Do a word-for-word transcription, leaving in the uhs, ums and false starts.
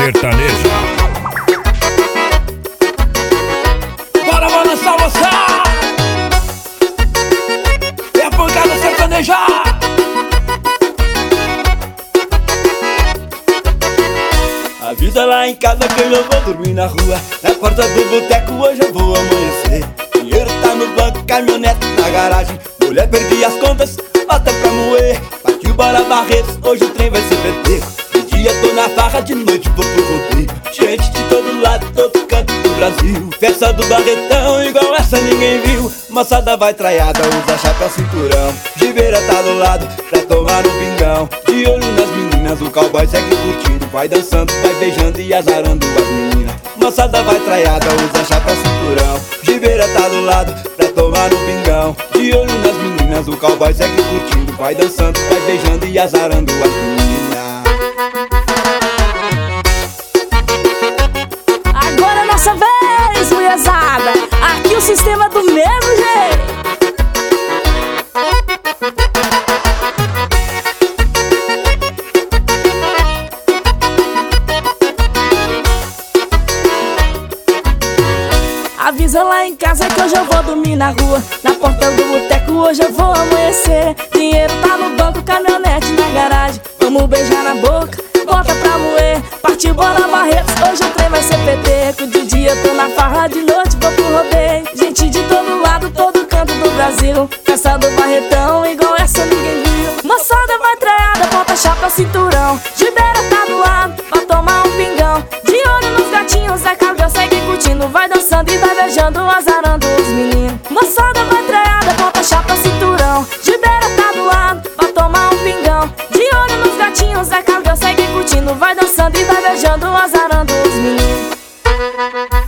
sertaneja. Bora balançar você! É a pancada sertaneja! Avisa lá em casa que eu vou dormir na rua. Na porta do boteco hoje eu vou amanhecer. Dinheiro tá no banco, caminhonete na garagem. Mulher, perdi as contas, bota pra moer. Partiu, bora Barretos, hoje o trem vai ser peteco. De dia tô na farra, de noite vou pro rodeio. Gente de todo lado, todo canto do Brasil. Festa do Barretão, igual essa ninguém viu. Moçada vai traiada, usa chapéu, cinturão. Giveira tá do lado, pra tomar um pingão. De olho nas meninas, o cowboy segue curtindo. Vai dançando, vai beijando e azarando as meninas. Moçada vai traiada, usa chapéu, cinturão. Giveira tá do lado, pra tomar um pingão. De olho nas meninas, o cowboy segue curtindo. Vai dançando, vai beijando e azarando as meninas. Agora é nossa vez, mulherzada. Aqui o sistema é do mesmo jeito. Avisa lá em casa que hoje eu vou dormir na rua. Na porta do boteco hoje eu vou amanhecer. Dinheiro tá no banco, caminhonete na garagem. Vamos beijar na boca, bota pra moer. Partiu, bora Barretos, hoje o trem vai ser peteco. De dia tô na farra, de noite vou pro rodeio. Gente de todo lado, todo canto do Brasil. Festa do Barretão, igual essa ninguém viu. Moçada vai traiada, bota chapa, cinturão. Gibeira tá do lado, vai tomar um pingão. De olho nos gatinhos, a cabra segue curtindo. Vai dançando e vai beijando, azarando os meninos. Moçada vai traiada, bota chapa, cinturão. Gibeira tá do lado, vai tomar um pingão. De olho nos gatinhos, a cabra segue curtindo. Vai dançando e vai beijando, azarando os meninos.